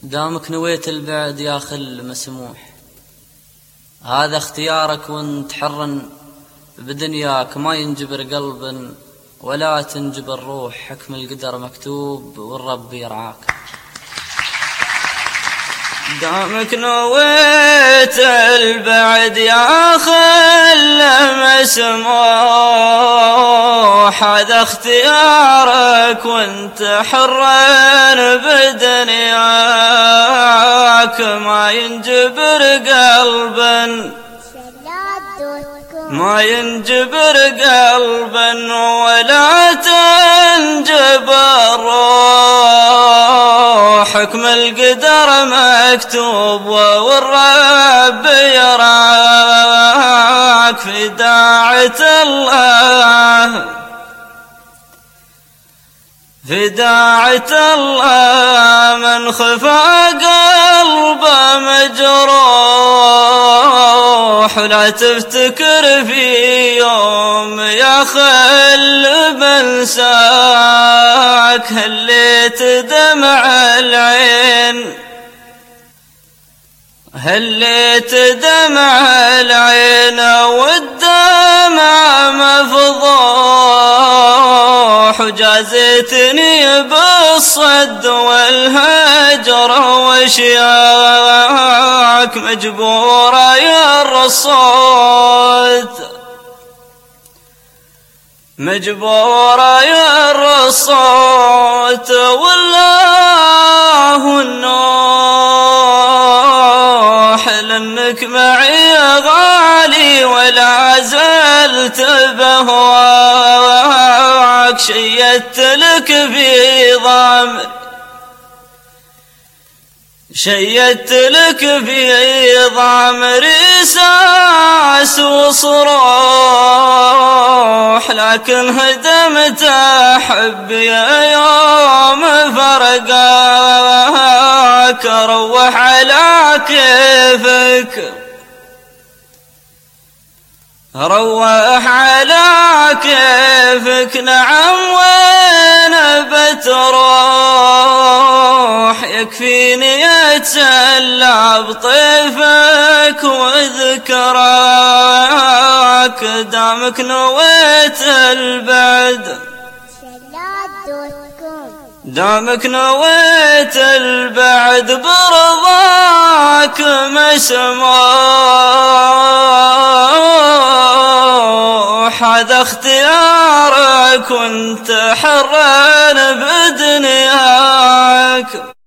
دامك نويت البعد يا خل مسموح، هذا اختيارك وانت حر بدنياك، ما ينجبر قلب ولا تنجبر روح، حكم القدر مكتوب والرب يرعاك. دامك نويت البعد يا خل مسموح، هذا اختيارك وانت حر بدنياك، ما ينجبر قلبا ولا تنجبر روح، حكم القدر مكتوب والرب يراك. في داعة الله من خفى قلبه مجروح، لا تفتكر في يوم يا خل بنساك، هليت دمع العين والدمع مفضوح، وجازتني بالصد والهجر وشياك، مجبورة يا الرصوت والله النوح، لأنك معي غالي ولا زلت بهواك، شيدت لك في ضمري ساس وصروح، لكن هدمت حبي يوم فرقاك. روح على كيفك نعم وين بتروح، يكفيني اتسلى بطيفك وذكراك. دامك نويت البعد برضاك مسموح، هذا اختيارك كنت حرا بدنياك.